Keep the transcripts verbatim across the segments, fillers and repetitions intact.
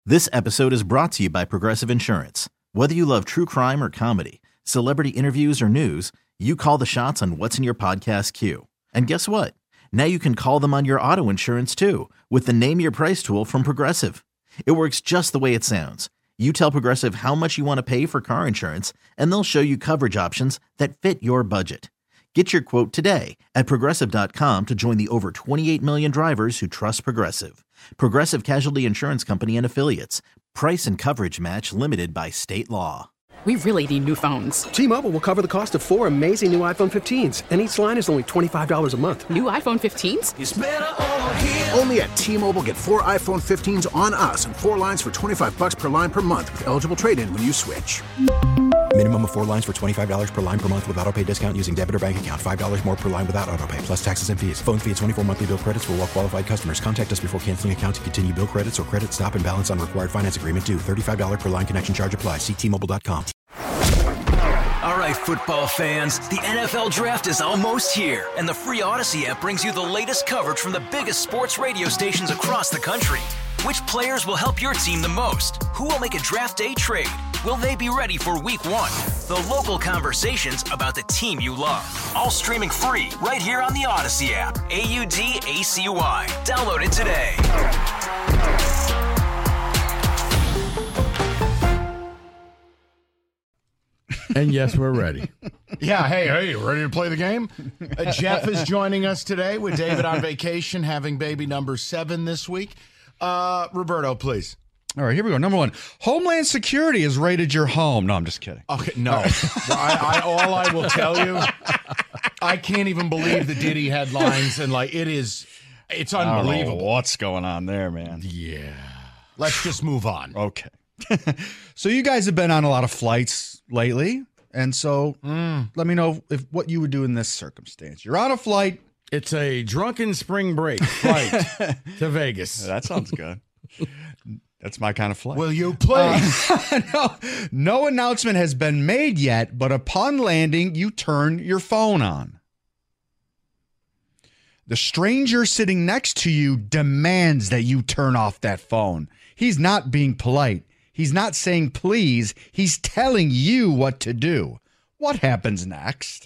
This episode is brought to you by Progressive Insurance. Whether you love true crime or comedy, celebrity interviews or news, you call the shots on what's in your podcast queue. And guess what? Now you can call them on your auto insurance too with the Name Your Price tool from Progressive. It works just the way it sounds. You tell Progressive how much you want to pay for car insurance, and they'll show you coverage options that fit your budget. Get your quote today at Progressive dot com to join the over twenty-eight million drivers who trust Progressive. Progressive Casualty Insurance Company and Affiliates. Price and coverage match limited by state law. We really need new phones. T-Mobile will cover the cost of four amazing new iPhone fifteens, and each line is only twenty-five dollars a month. New iPhone fifteens? It's better over here. Only at T-Mobile, get four iPhone fifteens on us and four lines for twenty-five bucks per line per month with eligible trade-in when you switch. Minimum of four lines for twenty-five dollars per line per month with autopay discount using debit or bank account. five dollars more per line without autopay, plus taxes and fees. Phone fee at twenty-four monthly bill credits for well-qualified customers. Contact us before canceling account to continue bill credits or credit stop and balance on required finance agreement due. thirty-five dollars per line connection charge applies. See T Mobile dot com. All right, football fans, the N F L Draft is almost here, and the free Odyssey app brings you the latest coverage from the biggest sports radio stations across the country. Which players will help your team the most? Who will make a draft day trade? Will they be ready for week one? The local conversations about the team you love. All streaming free right here on the Odyssey app. A U D A C Y. Download it today. And yes, we're ready. Yeah, hey, hey, ready to play the game? Uh, Jeff is joining us today with David on vacation, having baby number seven this week. Uh, Roberto, please. All right, here we go. Number one, Homeland Security has raided your home. No, I'm just kidding. Okay, no. I, I, all I will tell you, I can't even believe the Diddy headlines, and like it is, it's unbelievable. I don't know what's going on there, man? Yeah. Let's just move on. Okay. So you guys have been on a lot of flights lately, and so mm. let me know if what you would do in this circumstance. You're on a flight. It's a drunken spring break flight to Vegas. That sounds good. That's my kind of flight. Will you please? Uh, no, no announcement has been made yet, but upon landing, you turn your phone on. The stranger sitting next to you demands that you turn off that phone. He's not being polite. He's not saying please. He's telling you what to do. What happens next?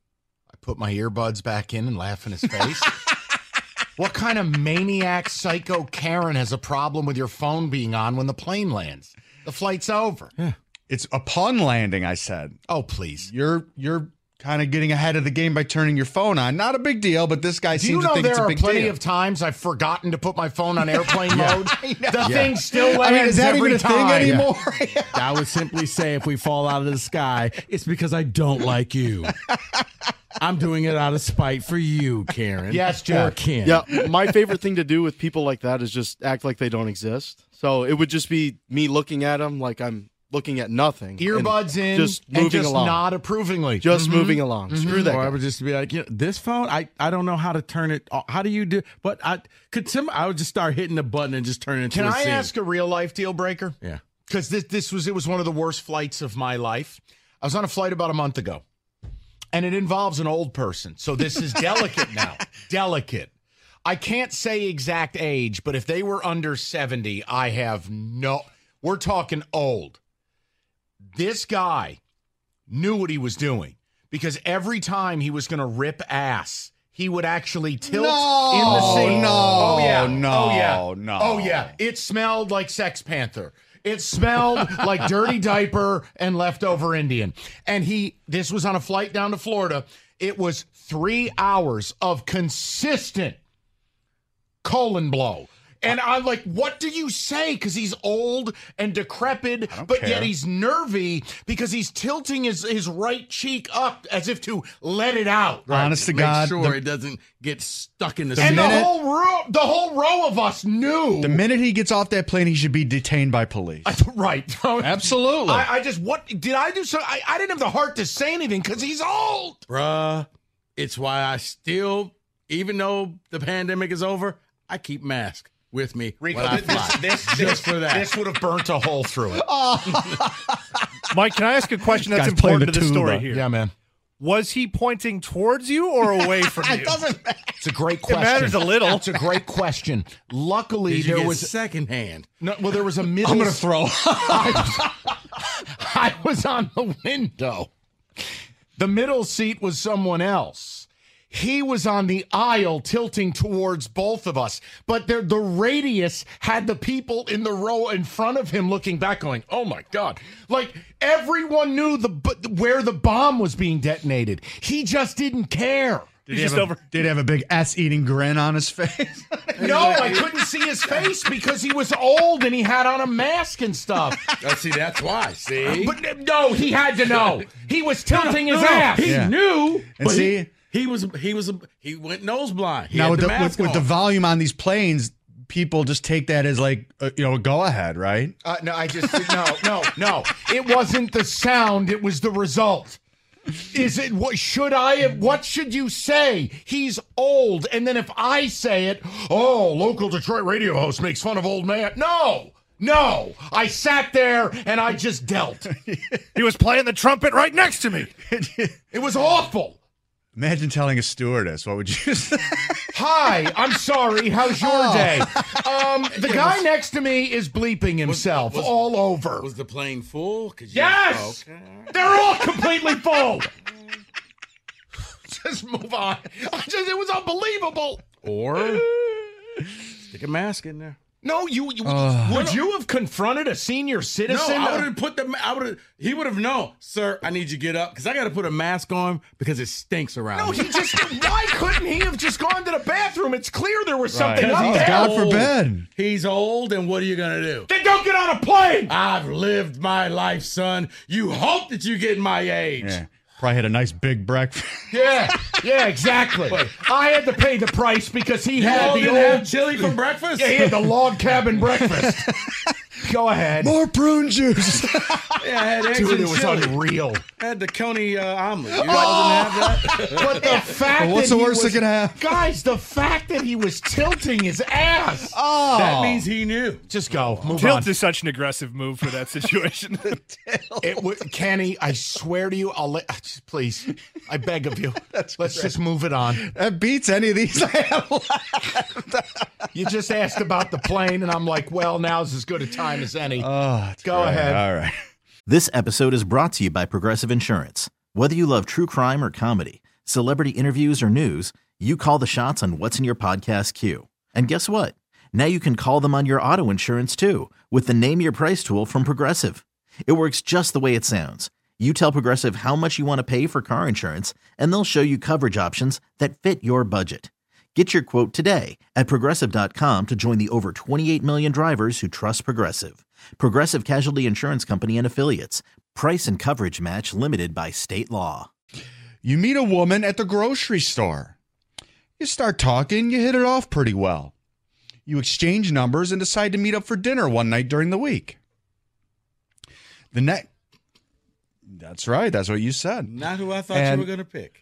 I put my earbuds back in and laugh in his face. What kind of maniac, psycho Karen has a problem with your phone being on when the plane lands? The flight's over. Yeah. It's upon landing, I said. Oh, please. You're you're kind of getting ahead of the game by turning your phone on. Not a big deal, but this guy Do seems you know to think it's a big deal. there are plenty of times I've forgotten to put my phone on airplane yeah. mode? The yeah. thing still lands I mean, is that every even a time. thing anymore? Yeah. I would simply say if we fall out of the sky, it's because I don't like you. I'm doing it out of spite for you, Karen. Yes, Jeff. Or Ken. Yeah, my favorite thing to do with people like that is just act like they don't exist. So it would just be me looking at them like I'm looking at nothing. Earbuds in, just moving and just along. nod approvingly. Just mm-hmm. moving along. Mm-hmm. Screw that Or guy. I would just be like, you know, this phone, I, I don't know how to turn it. How do you do? But I could some. I would just start hitting the button and just turn it into Can a I scene. ask a real life deal breaker? Yeah. Because this this was it was one of the worst flights of my life. I was on a flight about a month ago, and it involves an old person. So this is delicate now. Delicate. I can't say exact age, but if they were under seventy, I have no. We're talking old. This guy knew what he was doing because every time he was going to rip ass, he would actually tilt no, in the seat. No, oh yeah, no, oh yeah, no. Oh yeah. It smelled like Sex Panther. It smelled like dirty diaper and leftover Indian. And he, this was on a flight down to Florida. It was three hours of consistent colon blow. And I'm like, what do you say? Because he's old and decrepit, but care. yet he's nervy because he's tilting his, his right cheek up as if to let it out. Right. Honest to Make God. sure the, it doesn't get stuck in the and seat. the whole row, the whole row of us knew. the minute he gets off that plane, he should be detained by police. Right. Absolutely. I, I just, what, did I do so? I, I didn't have the heart to say anything because he's old. Bruh, it's why I still, even though the pandemic is over, I keep mask with me Rico, when I this, fly. this, Just this, for that. This would have burnt a hole through it. Mike, can I ask a question that's Guy's playing important the to the story tuba. here? Yeah, man. Was he pointing towards you or away from you? It doesn't matter. It's a great question. It matters a little. It's a great question. Luckily, there was second hand. No, well, there was a middle. I'm going to throw. I, was, I was on the window. The middle seat was someone else. He was on the aisle tilting towards both of us, but there, the radius had the people in the row in front of him looking back going, oh my God. Like everyone knew the where the bomb was being detonated. He just didn't care. Did he, have a, did he have a big ass-eating grin on his face? No, I couldn't see his face because he was old and he had on a mask and stuff. Oh, see, that's why. See? But no, he had to know. He was tilting his ass. He Yeah. knew. And but see- he, he was he was he went nose blind. He now had with the, the, mask with, with the on. volume on these planes, people just take that as like uh, you know, go ahead, right? Uh, no, I just no, no, no. It wasn't the sound; it was the result. Is it what should I have? What should you say? He's old, and then if I say it, oh, local Detroit radio host makes fun of old man. No, no. I sat there and I just dealt. He was playing the trumpet right next to me. It was awful. Imagine telling a stewardess. What would you say? Hi, I'm sorry. How's your Oh. day? Um, the guy next to me is bleeping himself was- all over. Was the plane full? 'Cause you- Yes! Okay. They're all completely full. Just move on. I just, it was unbelievable. Or stick a mask in there. No, you, you Uh. would you have confronted a senior No, citizen? I would have put the. I would have. He would have known, sir. I need you to get up because I got to put a mask on because it stinks around. No, here." he just. Why couldn't he have just gone to the bathroom? It's clear there was something Right. up Oh, there. God Old. forbid. He's old, and what are you gonna do? Then don't get on a plane. I've lived my life, son. You hope that you get my age. Yeah. Probably had a nice big breakfast. Yeah, yeah, exactly. I had to pay the price because he You had all the didn't old. have chili for breakfast? Yeah, he had the log cabin breakfast. Go ahead. More prune juice. Yeah, I had eggs Dude, and it was chili. unreal. I had the Coney uh, omelet. You Oh! all didn't have that? But the fact Well, what's that the he worst was, that can happen? Guys, the fact that he was tilting his ass. Oh. That means he knew. Just go. Move Tilt on. is such an aggressive move for that situation. It w- Kenny, I swear to you, I'll let. Just please, I beg of you. Let's just move it on. That beats any of these I have left. You just asked about the plane, and I'm like, well, now's as good a time as any. Oh, that's Go great. ahead. All right. This episode is brought to you by Progressive Insurance. Whether you love true crime or comedy, celebrity interviews or news, you call the shots on what's in your podcast queue. And guess what? Now you can call them on your auto insurance too with the Name Your Price tool from Progressive. It works just the way it sounds. You tell Progressive how much you want to pay for car insurance, and they'll show you coverage options that fit your budget. Get your quote today at Progressive dot com to join the over twenty-eight million drivers who trust Progressive. Progressive Casualty Insurance Company and Affiliates. Price and coverage match limited by state law. You meet a woman at the grocery store. You start talking, you hit it off pretty well. You exchange numbers and decide to meet up for dinner one night during the week. The next That's right, that's what you said. Not who I thought And- you were going to pick.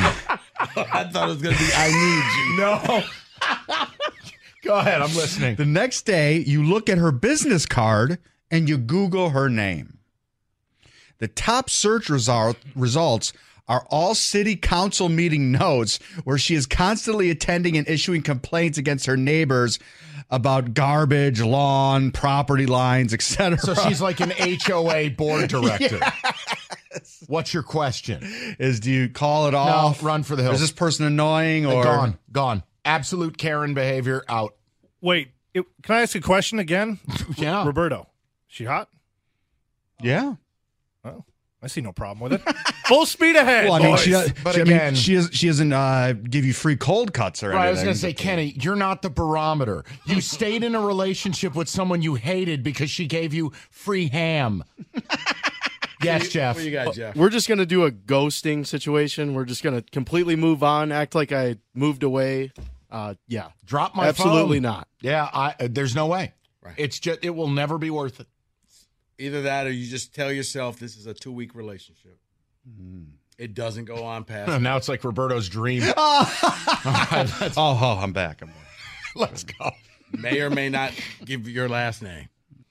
I thought it was going to be I need you. No. Go ahead. I'm listening. The next day, you look at her business card and you Google her name. The top search result, results are all city council meeting notes where she is constantly attending and issuing complaints against her neighbors about garbage, lawn, property lines, et cetera. So she's like an H O A board director. Yes. What's your question? Is do you call it off? Run for the Or hills. is this person annoying or Gone. Gone. Absolute Karen behavior out. Wait, it, can I ask a question again? Yeah. Roberto, she hot? Yeah. Well, I see no problem with it. Full speed ahead, Well, I mean, boys. she, does, But she, I mean, again- she, is, she doesn't uh, give you free cold cuts or Right, I was anything. going to say, Kenny, you're not the barometer. You stayed in a relationship with someone you hated because she gave you free ham. Yes, Jeff. What you got, Jeff? We're just going to do a ghosting situation. We're just going to completely move on, act like I moved away. Uh, yeah. Drop my Absolutely phone. not. Yeah, I, uh, there's no way. Right. It's just it will never be worth it. Either that or you just tell yourself this is a two-week relationship. It doesn't go on past. Now it's like Roberto's dream. oh, oh, I'm back. I'm back. Let's go. May or may not give your last name.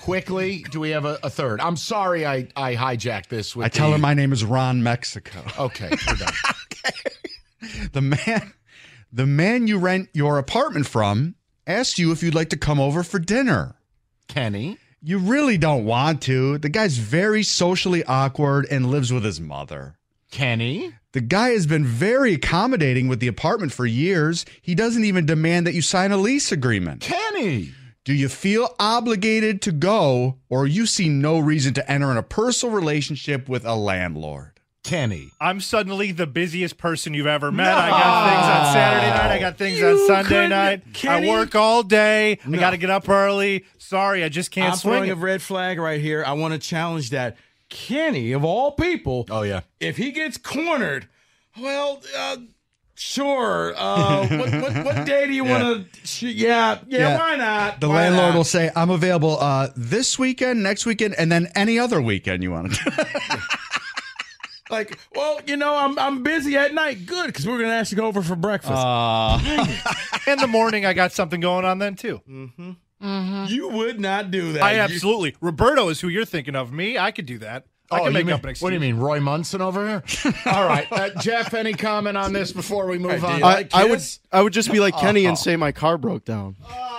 Quickly, do we have a, a third? I'm sorry I, I hijacked this. With I tell the, her my name is Ron Mexico. Okay, we're done. Okay. The man, the man you rent your apartment from asked you if you'd like to come over for dinner. Kenny? You really don't want to. The guy's very socially awkward and lives with his mother. Kenny? The guy has been very accommodating with the apartment for years. He doesn't even demand that you sign a lease agreement. Kenny! Do you feel obligated to go, or you see no reason to enter in a personal relationship with a landlord? Kenny. I'm suddenly the busiest person you've ever met. No. I got things on Saturday night. I got things you on Sunday night. Kenny? I work all day. No. I got to get up early. Sorry, I just can't I'm swing throwing it. a red flag right here. I want to challenge that. Kenny, of all people, oh yeah, if he gets cornered, well, uh, sure. Uh, what, what, what day do you yeah. want to? Sh- yeah, yeah, yeah, why not? The why landlord not? will say, "I'm available uh, this weekend, next weekend, and then any other weekend you want to." Like, well, you know, I'm I'm busy at night. Good, because we're gonna ask you to go over for breakfast. Uh, in the morning, I got something going on then too. Mm-hmm. Mm-hmm. You would not do that. I absolutely. You... Roberto is who you're thinking of. Me, I could do that. I oh, can make mean, up an excuse. What do you mean, Roy Munson over here? All right, uh, Jeff. Any comment on this before we move right, on? I, I would. I would just be like Kenny and say my car broke down.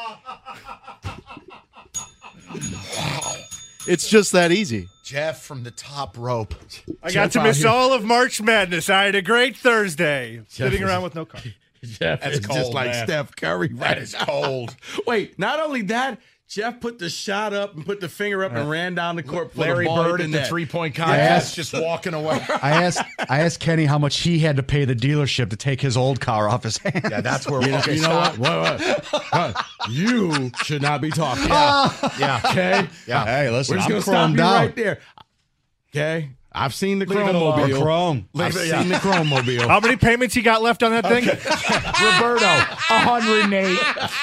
It's just that easy. Jeff from the top rope. I Jeff got to miss here. all of March Madness. I had a great Thursday. Jeff sitting is, around with no car. Jeff That's is cold, just like man. Steph Curry. Right? That is cold. Wait, not only that, Jeff put the shot up and put the finger up and ran down the court. Larry the Bird in at the net. three-point contest, just walking away. I asked I asked Kenny how much he had to pay the dealership to take his old car off his hands. Yeah, that's where. You know, okay, you know stop. what? What, what? Uh, you should not be talking. Yeah, yeah. Okay. Yeah. Hey, listen, We're just I'm gonna stop you chromed out. right there. Okay. I've seen the Leave it Chrome alone. Mobile. Chrome. I've Leave it, seen yeah. the Chrome Mobile. How many payments you got left on that thing? Roberto, one hundred eight.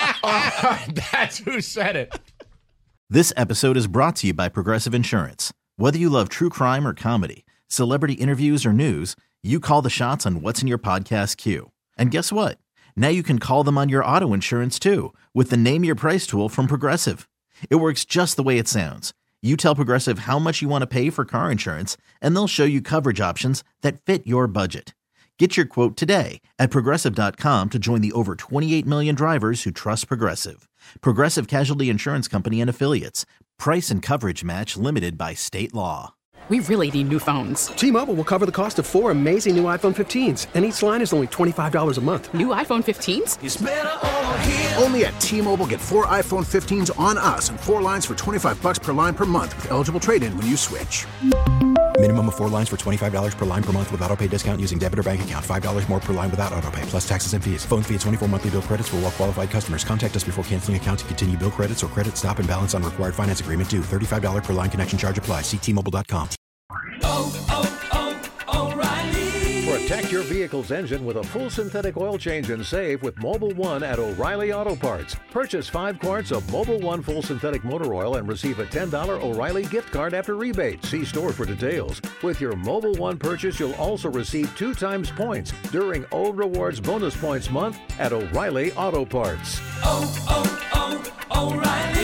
Uh, that's who said it. This episode is brought to you by Progressive Insurance. Whether you love true crime or comedy, celebrity interviews or news, you call the shots on what's in your podcast queue. And guess what? Now you can call them on your auto insurance too with the Name Your Price tool from Progressive. It works just the way it sounds. You tell Progressive how much you want to pay for car insurance, and they'll show you coverage options that fit your budget. Get your quote today at Progressive dot com to join the over twenty-eight million drivers who trust Progressive. Progressive Casualty Insurance Company and Affiliates. Price and coverage match limited by state law. We really need new phones. T-Mobile will cover the cost of four amazing new iPhone fifteens, and each line is only twenty-five dollars a month. New iPhone fifteens? It's better over here. Only at T-Mobile, get four iPhone fifteens on us and four lines for twenty-five bucks per line per month with eligible trade-in when you switch. Minimum of four lines for twenty-five dollars per line per month with autopay discount using debit or bank account. five dollars more per line without autopay, plus taxes and fees. Phone fee at twenty-four monthly bill credits for well-qualified customers. Contact us before canceling account to continue bill credits or credit stop and balance on required finance agreement due. thirty-five dollars per line connection charge applies. See T Mobile dot com. Oh, oh, oh, O'Reilly. Protect your vehicle's engine with a full synthetic oil change and save with Mobil one at O'Reilly Auto Parts. Purchase five quarts of Mobil one full synthetic motor oil and receive a ten dollars O'Reilly gift card after rebate. See store for details. With your Mobil one purchase, you'll also receive two times points during O Rewards Bonus Points Month at O'Reilly Auto Parts. Oh, oh, oh, O'Reilly.